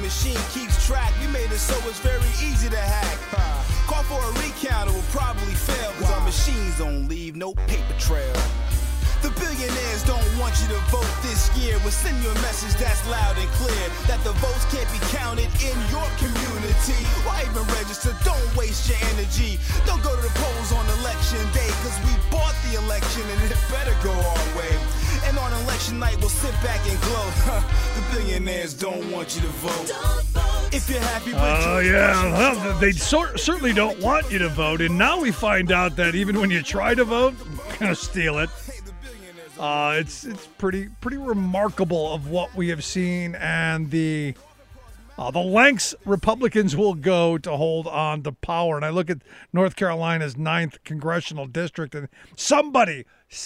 machine keeps track. We made it so it's very easy to hack. Call for a recount, it will probably fail, cause our machines don't leave no paper trail. The billionaires don't want you to vote this year. We'll send you a message that's loud and clear, that the votes can't be counted in your community. Why even register? Don't waste your energy. Don't go to the polls on election day, cause we bought the election and it better go our way. And on election night we'll sit back and gloat. The billionaires don't want you to vote. If you're happy with well, they certainly don't want you to vote. And now we find out that even when you try to vote, they're going to steal it. It's pretty remarkable of what we have seen and the lengths Republicans will go to hold on to power. And I look at North Carolina's 9th congressional district, and somebody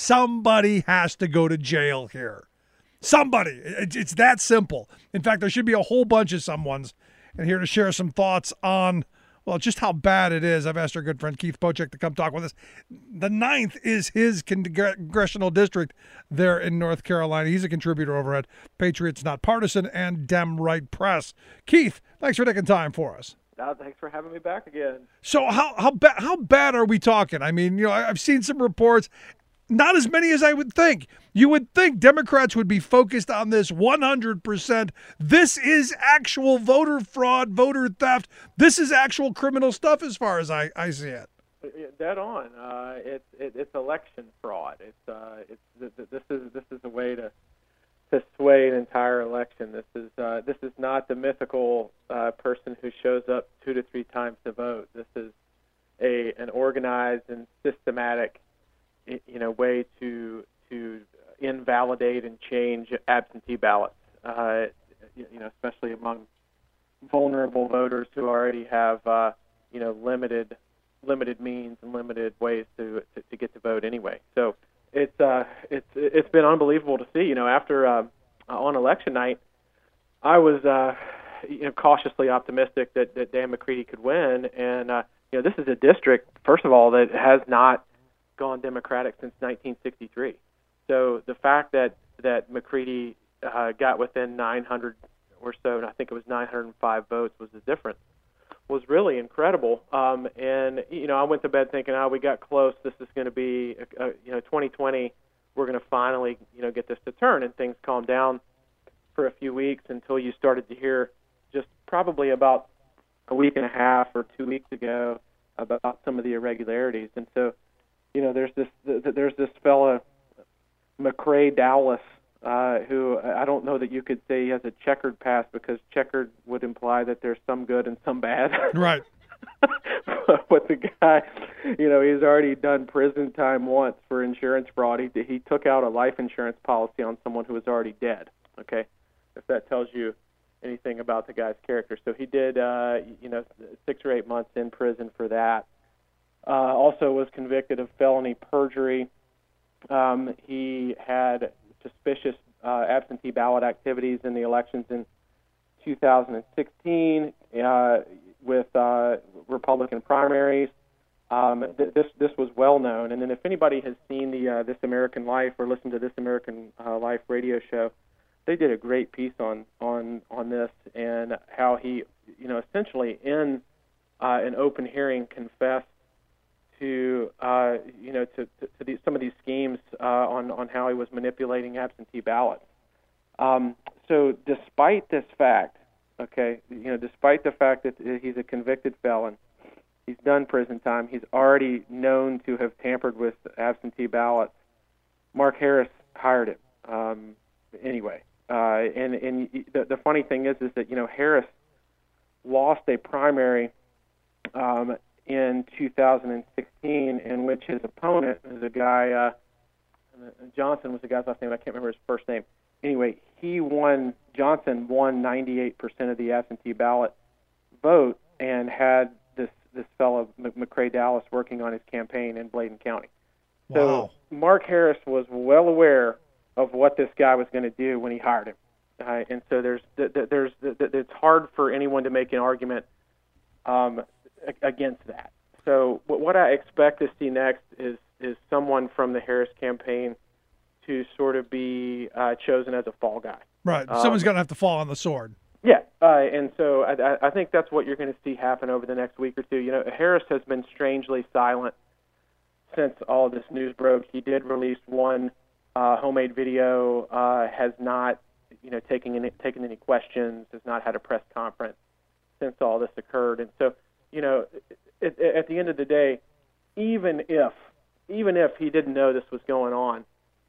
has to go to jail here. Somebody. It's that simple. In fact, there should be a whole bunch of someones. And here to share some thoughts on, well, just how bad it is, I've asked our good friend Keith Pochek to come talk with us. The 9th is his congressional district there in North Carolina. He's a contributor over at Patriots Not Partisan and Dem Right Press. Keith, thanks for taking time for us. Thanks for having me back again. So how bad are we talking? I mean, I've seen some reports. Not as many as I would think. You would think Democrats would be focused on this 100%. This is actual voter fraud, voter theft. This is actual criminal stuff as far as I see it. Dead on. It's election fraud. This is a way to sway an entire election. This is not the mythical person who shows up 2 to 3 times to vote. This is an organized and systematic way to invalidate and change absentee ballots, especially among vulnerable voters who already have, limited means and limited ways to get to vote anyway. So it's been unbelievable to see. After on election night, I was cautiously optimistic that Dan McCready could win, and this is a district, first of all, that has not gone Democratic since 1963. So the fact that McCready got within 900 or so, and I think it was 905 votes was the difference, was really incredible. And I went to bed thinking, we got close. This is going to be, 2020. We're going to finally, get this to turn. And things calmed down for a few weeks until you started to hear, just probably about a week and a half or 2 weeks ago, about some of the irregularities. And so, there's this fella, McCrae Dowless, who I don't know that you could say he has a checkered past, because checkered would imply that there's some good and some bad. Right. But the guy, he's already done prison time once for insurance fraud. He took out a life insurance policy on someone who was already dead. Okay, if that tells you anything about the guy's character. So he did, 6 or 8 months in prison for that. Also was convicted of felony perjury. He had suspicious absentee ballot activities in the elections in 2016 with Republican primaries. This was well known. And then if anybody has seen the This American Life or listened to This American Life radio show, they did a great piece on this and how he, essentially in an open hearing confessed to some of these schemes on how he was manipulating absentee ballots. So despite this fact, despite the fact that he's a convicted felon, he's done prison time, he's already known to have tampered with absentee ballots, Mark Harris hired him anyway. And the funny thing is that Harris lost a primary in 2016, in which his opponent is a guy, Johnson was the guy's last name, I can't remember his first name. Anyway, Johnson won 98% of the absentee ballot vote and had this fellow, McCrae Dowless, working on his campaign in Bladen County. So Wow. Mark Harris was well aware of what this guy was going to do when he hired him. And so it's hard for anyone to make an argument against that. So what I expect to see next is someone from the Harris campaign to sort of be chosen as a fall guy. Right. Someone's going to have to fall on the sword. Yeah, and so I think that's what you're going to see happen over the next week or two. You know, Harris has been strangely silent since all of this news broke. He did release one homemade video, has not, taken any questions, has not had a press conference since all this occurred. And so, at the end of the day, even if he didn't know this was going on,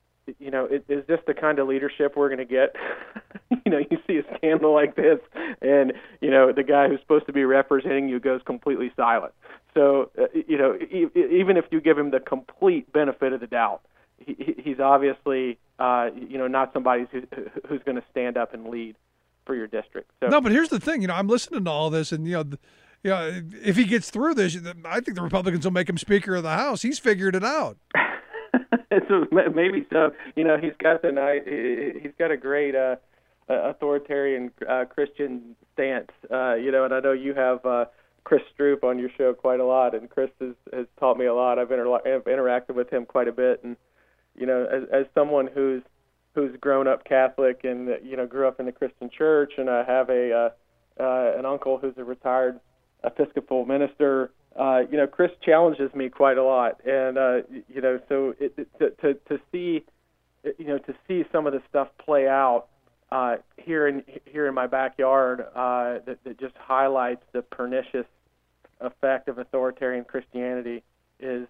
is this the kind of leadership we're going to get? You see a scandal like this, and the guy who's supposed to be representing you goes completely silent. So, even if you give him the complete benefit of the doubt, he's obviously, not somebody who's going to stand up and lead for your district. So, no, but here's the thing. I'm listening to all this, and if he gets through this, I think the Republicans will make him Speaker of the House. He's figured it out. Maybe so. He's got a great authoritarian Christian stance. And I know you have Chris Stroop on your show quite a lot, and Chris has taught me a lot. I've interacted with him quite a bit, and as someone who's grown up Catholic and grew up in the Christian church, and I have an uncle who's a retired Episcopal minister. Chris challenges me quite a lot, and so to see some of the stuff play out here in my backyard that just highlights the pernicious effect of authoritarian Christianity is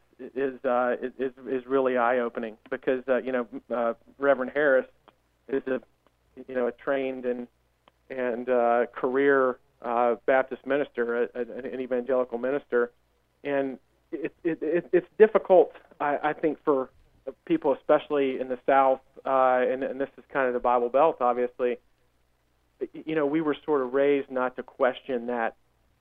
really eye-opening, because Reverend Harris is a trained and career Baptist minister, an evangelical minister, and it's difficult, I think, for people, especially in the South, and this is kind of the Bible Belt, obviously. We were sort of raised not to question that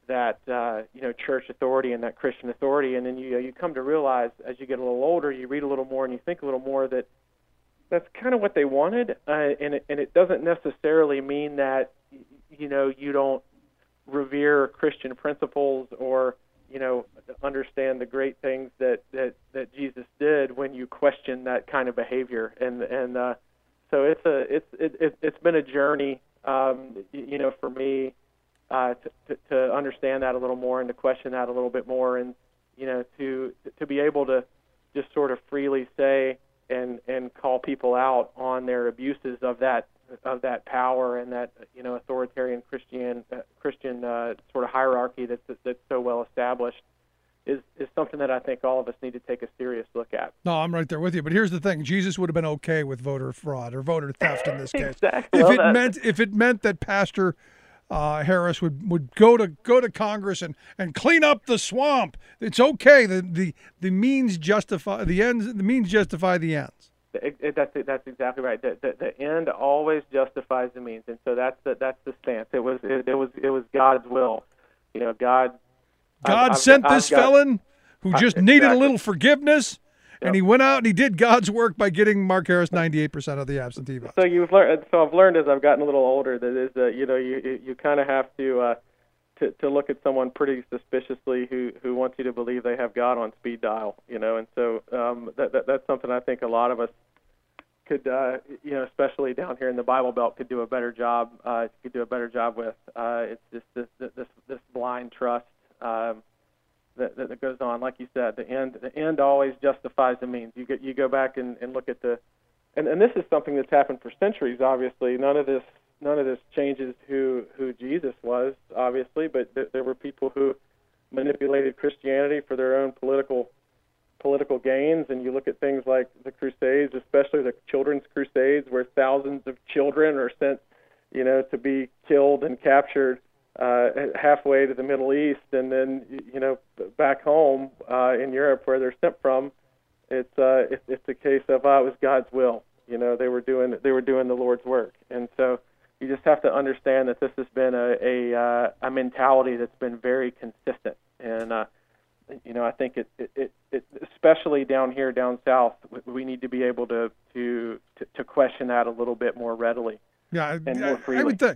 church authority and that Christian authority, and then you come to realize as you get a little older, you read a little more, and you think a little more that that's kind of what they wanted, and it doesn't necessarily mean that you don't revere Christian principles or understand the great things that Jesus did when you question that kind of behavior, and so it's been a journey for me to understand that a little more and to question that a little bit more, and to be able to just sort of freely say and call people out on their abuses of that power and that authoritarian Christian sort of hierarchy that's so well established is something that I think all of us need to take a serious look at. No, I'm right there with you. But here's the thing: Jesus would have been okay with voter fraud or voter theft in this case. Exactly. If it meant that Pastor Harris would go to Congress and clean up the swamp, it's okay. The means justify the ends. The means justify the ends. That's exactly right. The end always justifies the means, and so that's the stance. It was God's will. God sent this felon who just needed a little forgiveness, Yep. and he went out and he did God's work by getting Mark Harris 98% of the absentee votes. So I've learned as I've gotten a little older that is you kind of have to look at someone pretty suspiciously who wants you to believe they have God on speed dial, and so that's something I think a lot of us could, especially down here in the Bible Belt, could do a better job. With. It's just this blind trust that goes on. Like you said, the end always justifies the means. You go back and look at and this is something that's happened for centuries. Obviously, none of this changes who Jesus was, obviously, but there were people who manipulated Christianity for their own political gains. And you look at things like the Crusades, especially the Children's Crusades, where thousands of children are sent, to be killed and captured halfway to the Middle East, and then back home in Europe where they're sent from. It's a case of it was God's will. They were doing the Lord's work, and so you just have to understand that this has been a mentality that's been very consistent, and I think it especially down here down south, we need to be able to question that a little bit more readily. Yeah, and more freely. I would think.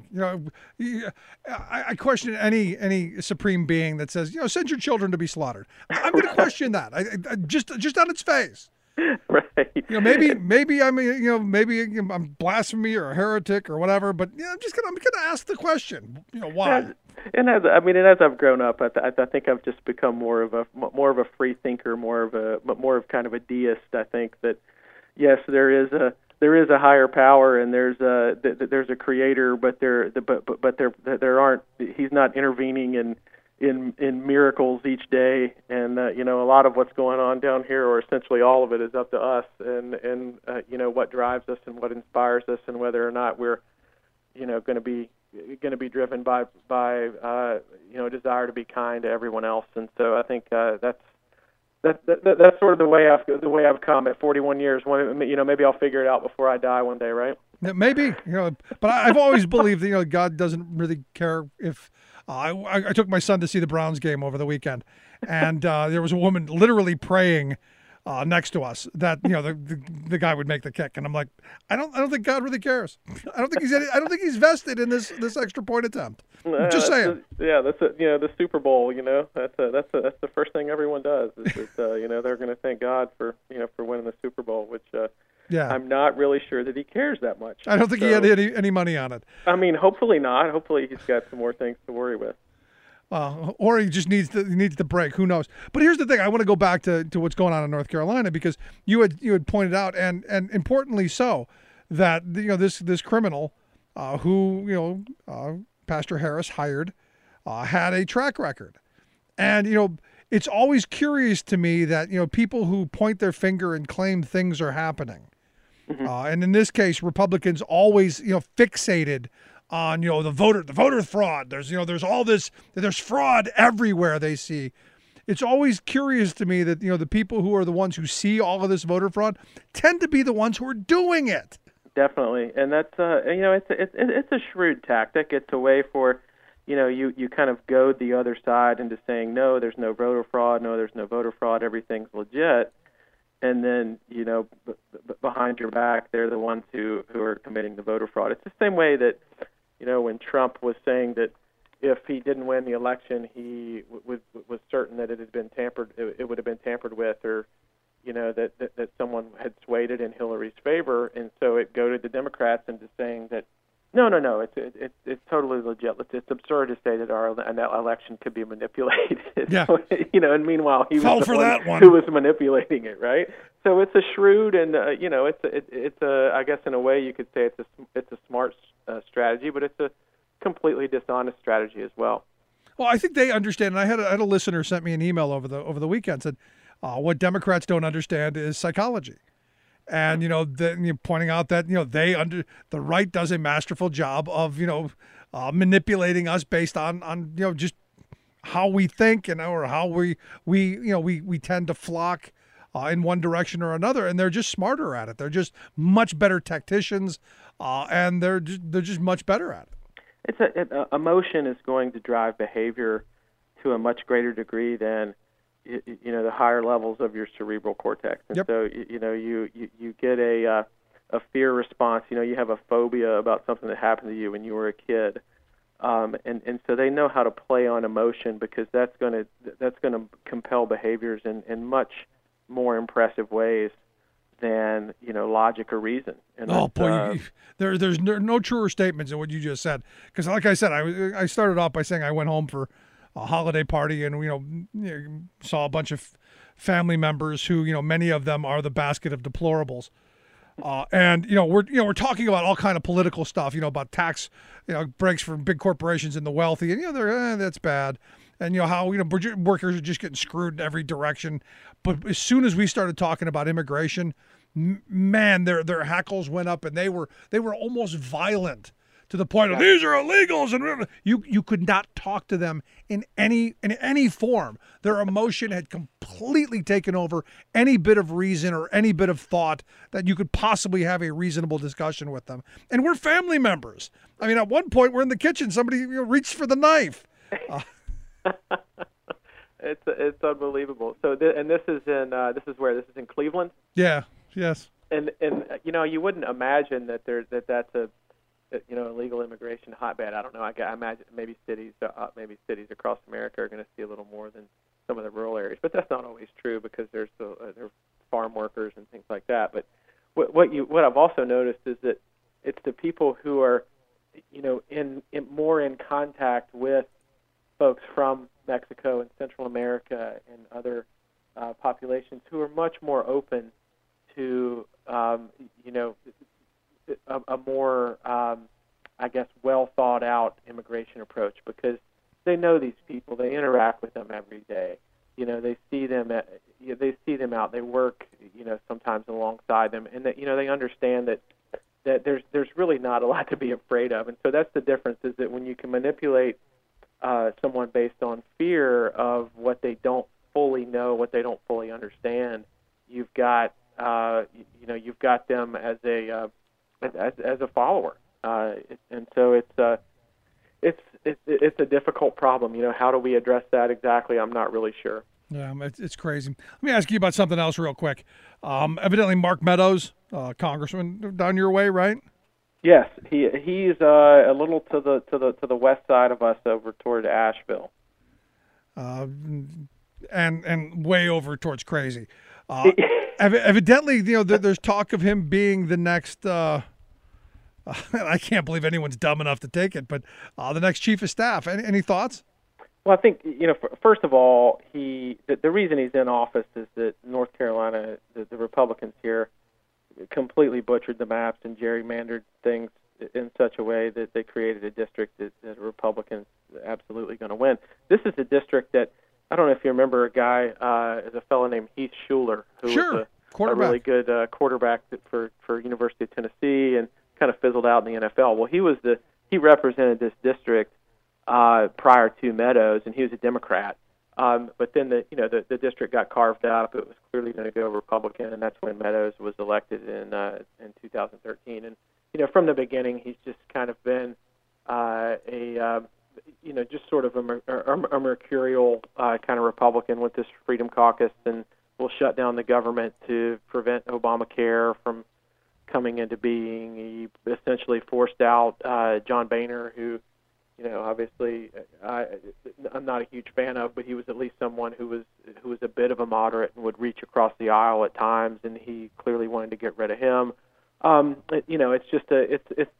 I question any supreme being that says, send your children to be slaughtered. I'm going to question that. I just on its face. Right. Maybe I'm blasphemy or a heretic or whatever, but I'm gonna ask the question. Why? And as I've grown up, I think I've just become more of a free thinker, more of kind of a deist. I think that yes, there is a higher power and there's a creator, but there aren't. He's not intervening in miracles each day, and a lot of what's going on down here, or essentially all of it, is up to us, and what drives us and what inspires us, and whether or not we're going to be driven by a desire to be kind to everyone else. And so I think that's sort of the way I've come at 41 years. Maybe I'll figure it out before I die one day, right? Maybe, but I've always believed that God doesn't really care if. I took my son to see the Browns game over the weekend, and there was a woman literally praying next to us that the guy would make the kick, and I'm like, I don't think God really cares. I don't think he's vested in this extra point attempt. Just saying. That's the Super Bowl. That's the first thing everyone does. Is they're going to thank God for winning the Super Bowl, which. I'm not really sure that he cares that much. I don't think he had any money on it. I mean, hopefully not. Hopefully he's got some more things to worry with. Or he just needs the break. Who knows? But here's the thing. I want to go back to what's going on in North Carolina, because you had pointed out, and importantly so, that this criminal who Pastor Harris hired had a track record, and it's always curious to me that people who point their finger and claim things are happening. Mm-hmm. And in this case, Republicans always, fixated on, the voter fraud. There's all this, there's fraud everywhere they see. It's always curious to me that, the people who are the ones who see all of this voter fraud tend to be the ones who are doing it. Definitely. And that's, it's a shrewd tactic. It's a way for, you kind of goad the other side into saying, no, there's no voter fraud, everything's legit. And then, behind your back, they're the ones who are committing the voter fraud. It's the same way that, when Trump was saying that if he didn't win the election, he was certain that it had been tampered, it would have been tampered with, or, that someone had swayed it in Hillary's favor. And so it goaded the Democrats into saying that, no, it's totally legit. It's absurd to say that our election could be manipulated. Yeah. And meanwhile he was the one who was manipulating it, right? So it's a shrewd and it's a, I guess in a way you could say it's a smart strategy, but it's a completely dishonest strategy as well. Well, I think they understand. And I had a listener sent me an email over the weekend, said what Democrats don't understand is psychology. And pointing out that the right does a masterful job of manipulating us based on just how we think or how we tend to flock in one direction or another, and they're just smarter at it. They're just much better tacticians, and they're just much better at it. Emotion is going to drive behavior to a much greater degree than the higher levels of your cerebral cortex. And yep. So, you get a fear response. You have a phobia about something that happened to you when you were a kid. And so they know how to play on emotion, because that's going to compel behaviors in much more impressive ways than, logic or reason. And there's no truer statements than what you just said. Because like I said, I started off by saying I went home for a holiday party, and saw a bunch of family members who many of them are the basket of deplorables, and we're talking about all kind of political stuff, about tax breaks for big corporations and the wealthy, and they're that's bad, and how workers are just getting screwed in every direction. But as soon as we started talking about immigration, man, their hackles went up, and they were almost violent. To the point of these are illegals, and you could not talk to them in any form. Their emotion had completely taken over any bit of reason or any bit of thought that you could possibly have a reasonable discussion with them. And we're family members. I mean, at one point we're in the kitchen, somebody reached for the knife. It's unbelievable. So this is in Cleveland. Yeah. Yes. And you wouldn't imagine that's a illegal immigration hotbed. I don't know. I imagine maybe cities across America are going to see a little more than some of the rural areas, but that's not always true, because they're farm workers and things like that. But what I've also noticed is that it's the people who are, more in contact with folks from Mexico and Central America and other populations who are much more open to, a more, well thought out immigration approach, because they know these people, they interact with them every day. They see them out. They work, sometimes alongside them, and that they understand that there's really not a lot to be afraid of. And so that's the difference, is that when you can manipulate someone based on fear of what they don't fully know, what they don't fully understand, you've got them as a follower, and so it's a difficult problem. How do we address that exactly? I'm not really sure. Yeah, it's crazy. Let me ask you about something else real quick. Evidently, Mark Meadows, congressman down your way, right? Yes, he's a little to the west side of us, over toward Asheville, and way over towards crazy. Evidently, there's talk of him being the next. I can't believe anyone's dumb enough to take it, but the next chief of staff. Any thoughts? Well, I think, first of all, the reason he's in office is that North Carolina, the Republicans here, completely butchered the maps and gerrymandered things in such a way that they created a district that the Republicans are absolutely going to win. This is a district that, I don't know if you remember a guy, is a fellow named Heath Schuler, who was a really good quarterback for University of Tennessee and kind of fizzled out in the NFL. Well, he represented this district prior to Meadows, and he was a Democrat. But then the district got carved up. It was clearly going to go Republican, and that's when Meadows was elected in 2013. And from the beginning, he's just kind of been just sort of a mercurial kind of Republican with this Freedom Caucus, and will shut down the government to prevent Obamacare from coming into being. He essentially forced out John Boehner, who, obviously I'm not a huge fan of, but he was at least someone who was a bit of a moderate and would reach across the aisle at times, and he clearly wanted to get rid of him. It's just a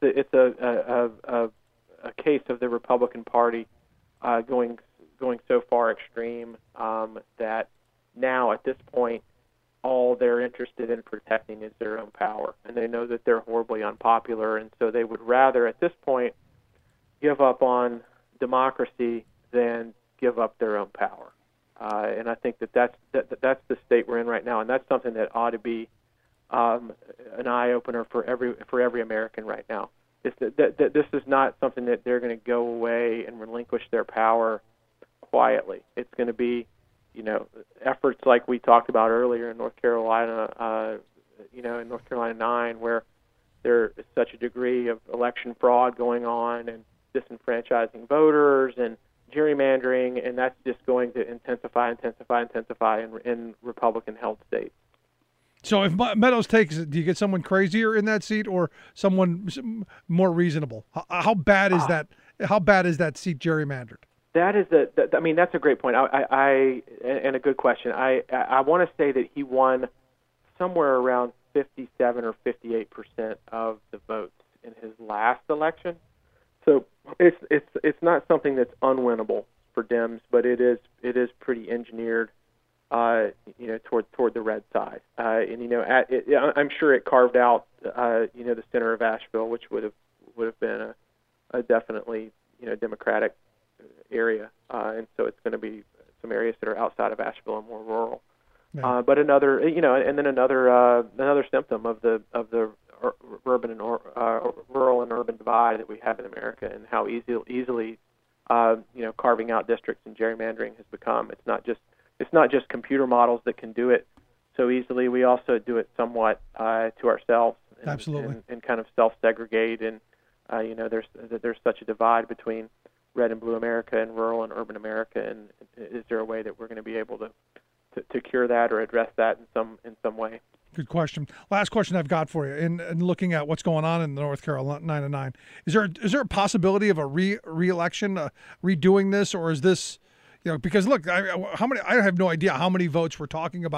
case of the Republican Party going so far extreme that now at this point all they're interested in protecting is their own power, and they know that they're horribly unpopular, and so they would rather at this point give up on democracy than give up their own power. And I think that's the state we're in right now, and that's something that ought to be an eye opener for every American right now. It's that this is not something that they're going to go away and relinquish their power quietly. It's going to be, efforts like we talked about earlier in North Carolina, in North Carolina 9, where there is such a degree of election fraud going on and disenfranchising voters and gerrymandering, and that's just going to intensify in Republican-held states. So if Meadows takes it, do you get someone crazier in that seat or someone more reasonable? How bad is that? How bad is that seat gerrymandered? That's a great point. And a good question. I want to say that he won somewhere around 57 or 58% of the votes in his last election. So it's not something that's unwinnable for Dems, but it is pretty engineered, toward the red side. I'm sure it carved out, the center of Asheville, which would have been a definitely Democratic area, and so it's going to be some areas that are outside of Asheville and more rural. Yeah. But another, and then another symptom of the urban and rural and urban divide that we have in America, and how easily carving out districts and gerrymandering has become. It's not just computer models that can do it so easily. We also do it somewhat to ourselves, and, absolutely, and kind of self-segregate. And there's such a divide between red and blue America and rural and urban America. And is there a way that we're going to be able to cure that or address that in some way? Good question. Last question I've got for you. In looking at what's going on in the North Carolina 9, is there a possibility of a re-election, redoing this, or is this, because look, I have no idea how many votes we're talking about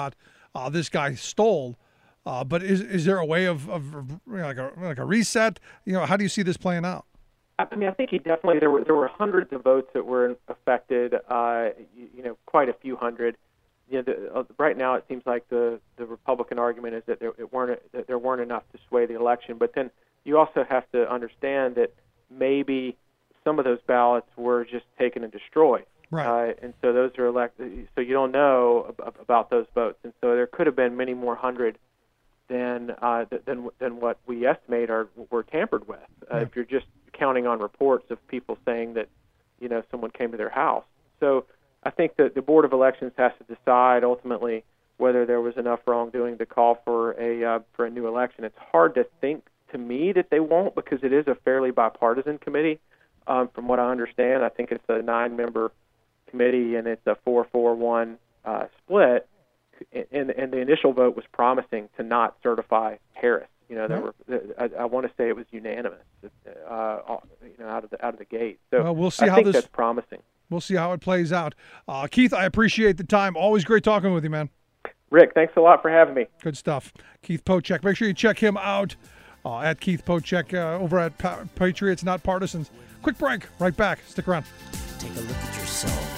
this guy stole. But is there a way of like a reset? How do you see this playing out? I mean, I think he definitely there were hundreds of votes that were affected. Quite a few hundred. Right now it seems like the Republican argument is that there weren't enough to sway the election. But then you also have to understand that maybe some of those ballots were just taken and destroyed. Right. And so those are elected. So you don't know about those votes, and so there could have been many more hundred than what we estimate were tampered with. If you're just counting on reports of people saying that someone came to their house. So I think that the Board of Elections has to decide ultimately whether there was enough wrongdoing to call for a new election. It's hard to think to me that they won't, because it is a fairly bipartisan committee. From what I understand, I think it's a 9-member committee and it's a 4-4-1 split. And the initial vote was promising to not certify Harris. I want to say it was unanimous, out of the gate. So we'll see I how think this. That's promising. We'll see how it plays out. Keith, I appreciate the time. Always great talking with you, man. Rick, thanks a lot for having me. Good stuff. Keith Pochek. Make sure you check him out at Keith Pochek over at Patriots Not Partisans. Quick break. Right back. Stick around. Take a look at yourself.